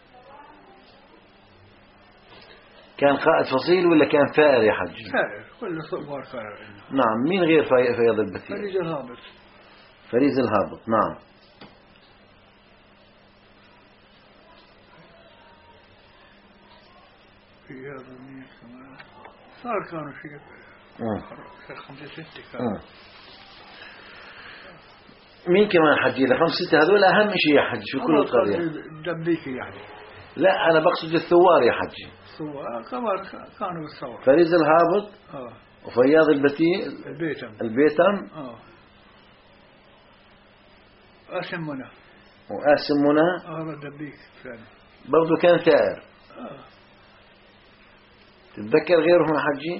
S2: كان قائد فصيل ولا كان ثائر يا حجي؟
S1: ثائر كل ثوار ثائر.
S2: نعم. مين غير فياض البيتم؟
S1: فريز الهابط.
S2: فريز الهابط. نعم.
S1: في هذا مين كمان صار كانوا شيء خمسة ستة كانوا.
S2: مين كمان حجي؟ إذا خمسة ستة هذول أهم شيء يا حجي في كل القرية.
S1: دبيكي يعني.
S2: لا أنا بقصد الثوار يا حجي.
S1: الثوار كمان كانوا بالثورة.
S2: فريز الهابط.
S1: آه.
S2: وفياض البتي.
S1: البيتم.
S2: البيتم.
S1: آه. قاسم منى.
S2: وقاسم منى.
S1: آه دبيك ثاني.
S2: برضو كان ثائر.
S1: آه.
S2: تتذكر غيرهم حجي؟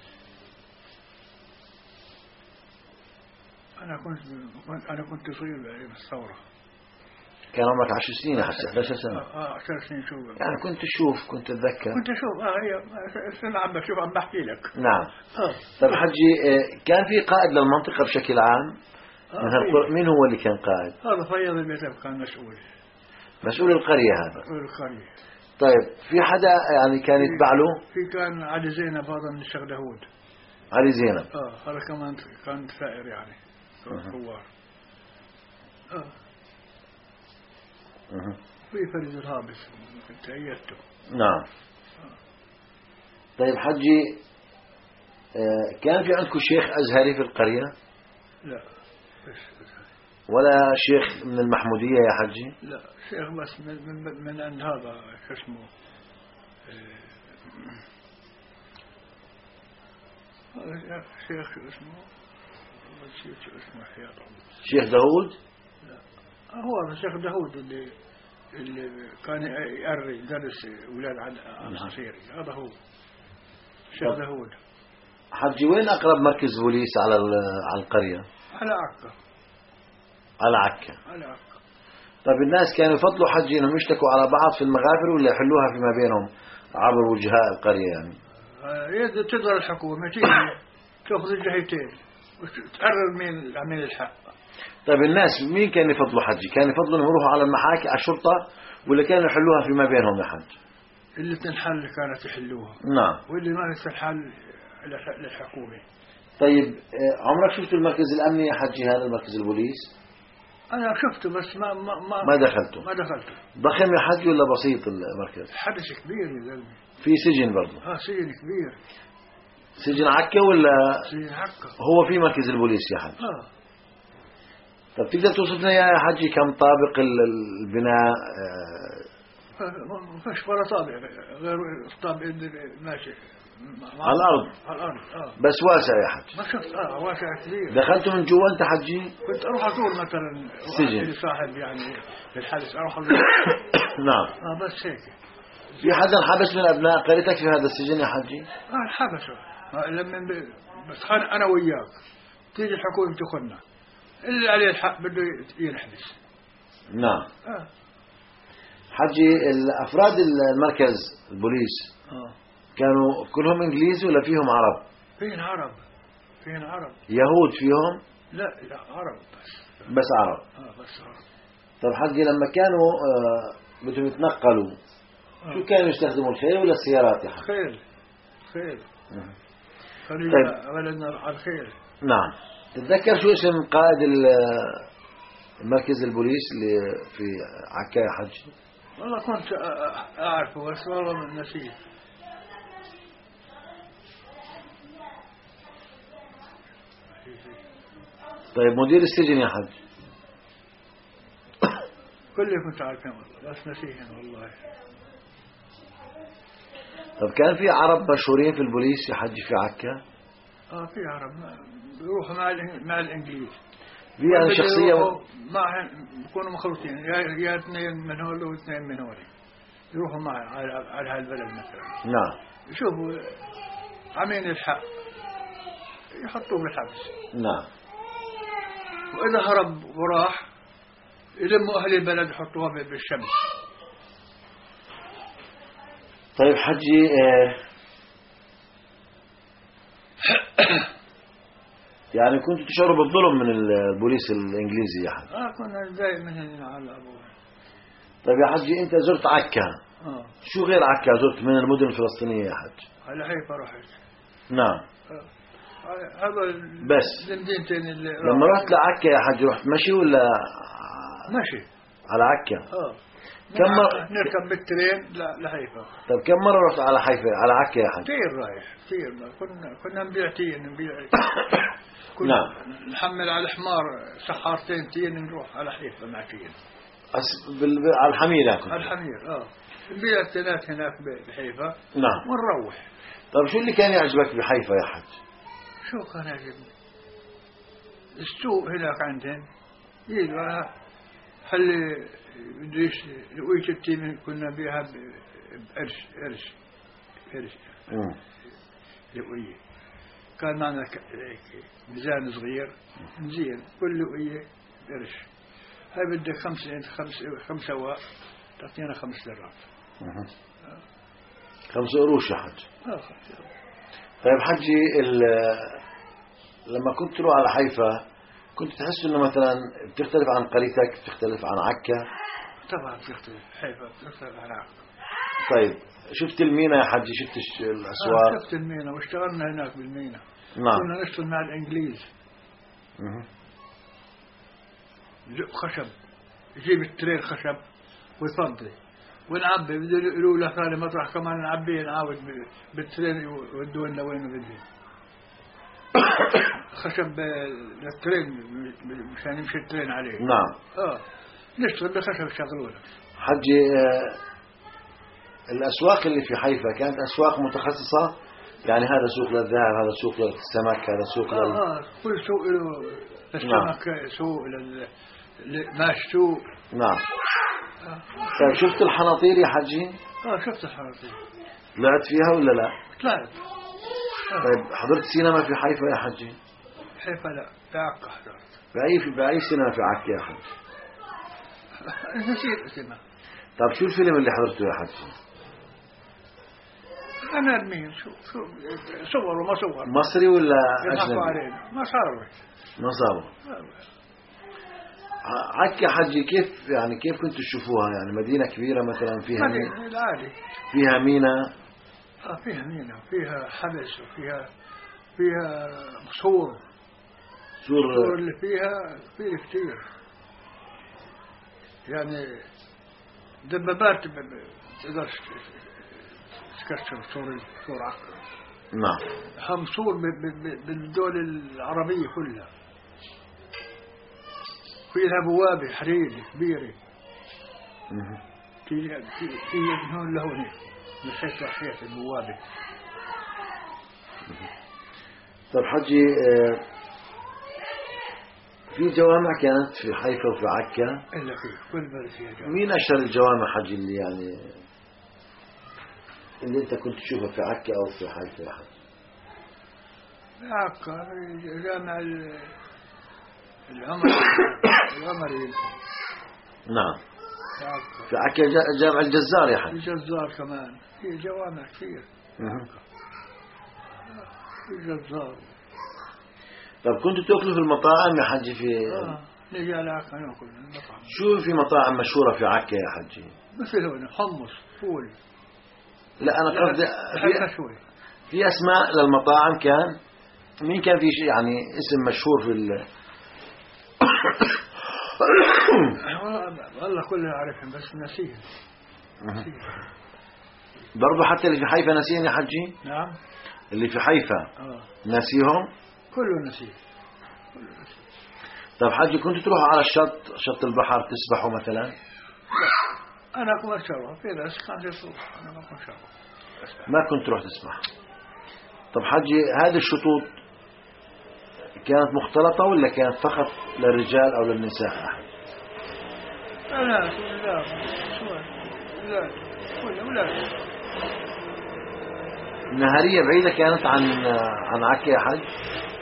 S1: أنا كنت أنا كنت صغير بالثورة.
S2: كان عمرك عشر سنين يا حجي؟ إحدى عشرة سنة.
S1: آه عشر سنين شو
S2: يعني كنت تشوف كنت أتذكر.
S1: كنت أشوف آه هي سنة عم بشوف عم بحكي لك.
S2: نعم.
S1: آه.
S2: طيب حجي كان في قائد للمنطقة بشكل عام؟
S1: آه
S2: من هالقر... مين هو اللي كان قائد؟
S1: هذا فياض البيتم كان مسؤول.
S2: مسؤول القرية هذا.
S1: مسؤول القرية.
S2: طيب في حدا يعني كان يتبع له؟
S1: في كان علي زينب هذا من الشيخ داوود.
S2: علي زينب.
S1: اه هذا كمان كان ثائر يعني ثوار. اه
S2: اها.
S1: في فريد الهابس كنت أيدته.
S2: نعم. طيب حجي آه كان في عندكم شيخ أزهري في القرية؟
S1: لا بس
S2: ولا شيخ من المحمودية يا حجي؟
S1: لا شيخ بس من من, من عند هذا شو اسمه هذا شيخ شو اسمه نسيت شو اسمه حياة
S2: شيخ داوود؟
S1: لا هو الشيخ داوود اللي اللي كان يقري يدرس أولاد على العصيري هذا هو الشيخ داوود.
S2: حجي وين أقرب مركز بوليس على على القرية؟
S1: على عكا.
S2: على عكا.
S1: على عكا.
S2: طيب الناس كانوا يفضلوا حجي انهم يشتكوا على بعض في المغافر ولا يحلوها فيما بينهم عبر وجهاء القرية يعني؟
S1: آه تقدر الحكومة تيجي تأخذ الجهتين وتقرر مين عميل الحق.
S2: طيب الناس مين كان يفضلوا حجي؟ كان يفضلوا انهم يروحوا على المحاكي على الشرطة ولا كانوا يحلوها فيما بينهم يا حج؟
S1: اللي تنحل كانت يحلوها.
S2: نعم.
S1: واللي ما تنحل للحكومة.
S2: طيب عمرك شفت المركز الأمني يا حجي هذا المركز البوليس؟
S1: أنا شفته بس ما ما ما,
S2: ما دخلته.
S1: ما دخلته.
S2: ضخم يا حجي ولا بسيط المركز؟
S1: حدث كبير يا زلمة.
S2: في سجن برضه؟
S1: آه سجن كبير.
S2: سجن عكا ولا؟
S1: سجن عكا.
S2: هو في مركز البوليس يا حج؟
S1: آه.
S2: طب تقدر توصفنا يا حجي كم طابق البناء؟
S1: ما فيش ولا طابق غير الطابق اللي ماشي.
S2: على الأرض.
S1: على الأرض آه.
S2: بس واسع يا حج.
S1: ما شفت آه واسع كبير.
S2: دخلتوا من جوا أنت حجي؟
S1: كنت أروح أزور مثلا
S2: السجن.
S1: صاحب يعني للحدث أروح
S2: نعم.
S1: آه بس هيك
S2: في حدا حبس من أبناء قريتك في هذا السجن يا حجي؟
S1: آه حبسوا لما بس خان أنا وياك تيجي الحكومة تخلنا اللي عليه الحق بده ينحبس.
S2: نعم.
S1: آه.
S2: حجي الأفراد المركز البوليس
S1: آه.
S2: كانوا كلهم إنجليز ولا فيهم عرب؟
S1: فين عرب فين عرب
S2: يهود فيهم؟
S1: لا لا عرب بس
S2: بس عرب.
S1: آه بس عرب.
S2: طب حجي لما كانوا آه بدهم يتنقلوا
S1: آه.
S2: شو كانوا يستخدموا الخيل ولا السيارات يا حجي؟
S1: خيل خيل خلينا
S2: طيب.
S1: غلنا على الخيل.
S2: نعم. تتذكر شو اسم قائد مركز البوليس اللي في عكا يا حجي؟
S1: والله كنت أعرفه بس والله نسيت.
S2: طيب مدير السجن يا حج؟
S1: كله كنت عارفين والله بس نسيهم والله.
S2: طب كان في عرب مشهورين في البوليس يا حج في عكا؟
S1: اه في عرب بيروحوا مع مع الانجليز.
S2: في يعني شخصيه
S1: معهم بيكونوا مخلوطين يا يا اثنين من هول واثنين من هول يروحوا مع على على هالبلد مثلا.
S2: نعم.
S1: يشوفوا عمين الحق يحطوه بالحبس.
S2: نعم.
S1: واذا هرب وراح يلموا اهل البلد يحطوها بالشمس.
S2: طيب حجي اه يعني كنت تشعر بالظلم من البوليس الانجليزي يا حج؟
S1: اه كنا دائما من على ابوه.
S2: طيب يا حجي انت زرت عكا.
S1: اه
S2: شو غير عكا زرت من المدن الفلسطينية يا حج؟
S1: على حيفا رحت.
S2: نعم.
S1: هذا
S2: بس
S1: المدينتين اللي
S2: لما رحت لعكا يا حج رحت مشي ولا
S1: مشي
S2: على عكا؟
S1: اه
S2: كم مرة
S1: نركب بالترين لحيفا.
S2: طيب كم مرة رحت على حيفا على عكا يا حج؟
S1: كثير رايح كثير. كنا كنا نبيع تين نبيع
S2: نعم.
S1: نحمل على الحمار سحارتين تين نروح على حيفا مع تين.
S2: أس... بال... على الحمير كنت.
S1: على الحمير اه نبيع التنات هناك بحيفا.
S2: نعم.
S1: ونروح.
S2: طيب شو اللي كان يعجبك بحيفا يا حج؟
S1: شو كان يعجبني؟ السوق هناك عندهم يجوا خلي بديش لقيت التيم كنا بيها بقرش قرش قرش لقية كان معنا ميزان صغير مزين كل لقية قرش. هاي بدك خمسة انت خمسة خمسة واق تعطينا خمس درات.
S2: خمسة قروش يا حج.
S1: اه خمسة.
S2: طيب حجي ال... لما كنت تروح على حيفا كنت تحس انه مثلا بتختلف عن قريتك بتختلف عن عكا؟
S1: طبعا بتختلف حيفا بتختلف عن عكا.
S2: طيب شفت المينا يا حجي؟ شفت الاسواق؟
S1: آه شفت المينا واشتغلنا هناك بالمينا.
S2: نعم.
S1: كنا نشتغل مع الانجليز.
S2: اها.
S1: خشب يجيب الترين خشب ويفضي ونعبي بده يقولوا له ثاني مطرح كمان نعبيه نعاود بالترين يودونا وين بدهم. خشب للترين مشان يمشي الترين عليه.
S2: نعم.
S1: اه نشتغل بخشب شغلونا.
S2: حجي آه الأسواق اللي في حيفا كانت أسواق متخصصة يعني هذا سوق للذهب هذا سوق للسمك هذا سوق
S1: آه
S2: لل...
S1: آه كل سوق له للسمك. نعم. سوق لل ماش سوق.
S2: نعم.
S1: آه.
S2: طيب شفت الحناطير يا حجي؟
S1: اه شفت الحناطير.
S2: طلعت فيها ولا لا؟
S1: طلعت.
S2: آه. طيب حضرت سينما في حيفا يا حجي؟
S1: حيفا لا في عكا حضرت.
S2: بأي بأي سينما في عكا يا حجي؟
S1: نسيت اسمها.
S2: طيب شو الفيلم اللي حضرته يا حجي؟
S1: أنا مين شو شو صور وما صور
S2: مصري ولا
S1: أجنبي؟ علينا ما صارت.
S2: ما صاروا. عكا حجي كيف يعني كيف كنتوا تشوفوها يعني مدينة كبيرة مثلا فيها
S1: مدينة العادي
S2: فيها مينا؟
S1: آه فيها مينا فيها حبس وفيها فيها سور.
S2: سور
S1: سور اللي فيها فيه كتير يعني دبابات تقدر تكسر سور سور عقل.
S2: نعم.
S1: هم سور بالدول العربية كلها فيها بوابة حديد كبيرة تيجي تيجي من هون لهون من حيث حيث البوابة.
S2: طيب حجي في جوامع كانت في حيفا وفي عكا؟
S1: إلا في كل بلد فيها جوامع.
S2: مين أشهر الجوامع حجي اللي يعني اللي أنت كنت تشوفه في عكا أو في حيفا يا حج؟
S1: عكا جامع العمري العمري.
S2: نعم. في عكا جامع الجزار يا حج.
S1: الجزار كمان في جوامع كثير. في الجزار.
S2: طب كنتوا تأكلوا في المطاعم يا حجي في
S1: آه. نجي على عكا نأكل من المطعم.
S2: شو في مطاعم مشهورة في عكا يا حجي؟
S1: مثل هنا حمص فول.
S2: لا أنا قصدي في,
S1: شوي.
S2: في أسماء للمطاعم كان مين كان في شيء يعني اسم مشهور في ال
S1: والله كلنا عارفهم بس نسيهم.
S2: برضو حتى اللي في حيفا نسيهم يا حجي؟
S1: نعم.
S2: اللي في حيفا
S1: آه.
S2: نسيهم؟
S1: كله نسيه. كله نسيه.
S2: طب حجي كنت تروحوا على الشط شط البحر تسبحوا مثلا؟
S1: لا أنا كنت أشرب في ناس كانت يصوح أنا ما كنت أشرب.
S2: ما كنت تروح تسبح. طب حجي هذه الشطوط كانت مختلطة ولا كانت فقط للرجال أو للنساء؟
S1: لا لا لا لا ولا ولا
S2: نهارية بعيدة كانت عن عن عكا يا حج؟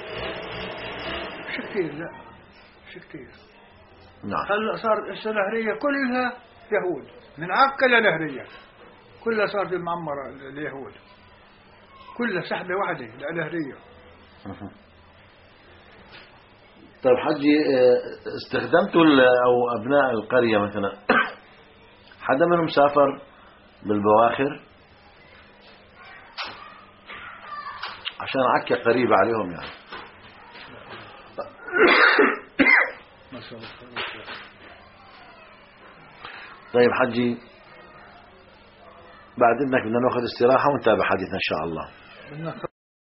S1: مش كثير لا مش كثير.
S2: نعم.
S1: هلا صار النهرية كلها يهود من عكا لنهرية كلها صارت معمرة اليهود كلها سحبة واحدة لنهرية.
S2: طيب حجي استخدمتوا أو أبناء القرية مثلا حدا منهم سافر بالبواخر عشان عكا قريبة عليهم يعني؟
S1: ما شاء الله.
S2: طيب حجي بعد إنك بدنا نأخذ استراحة ونتابع حديثنا إن شاء الله.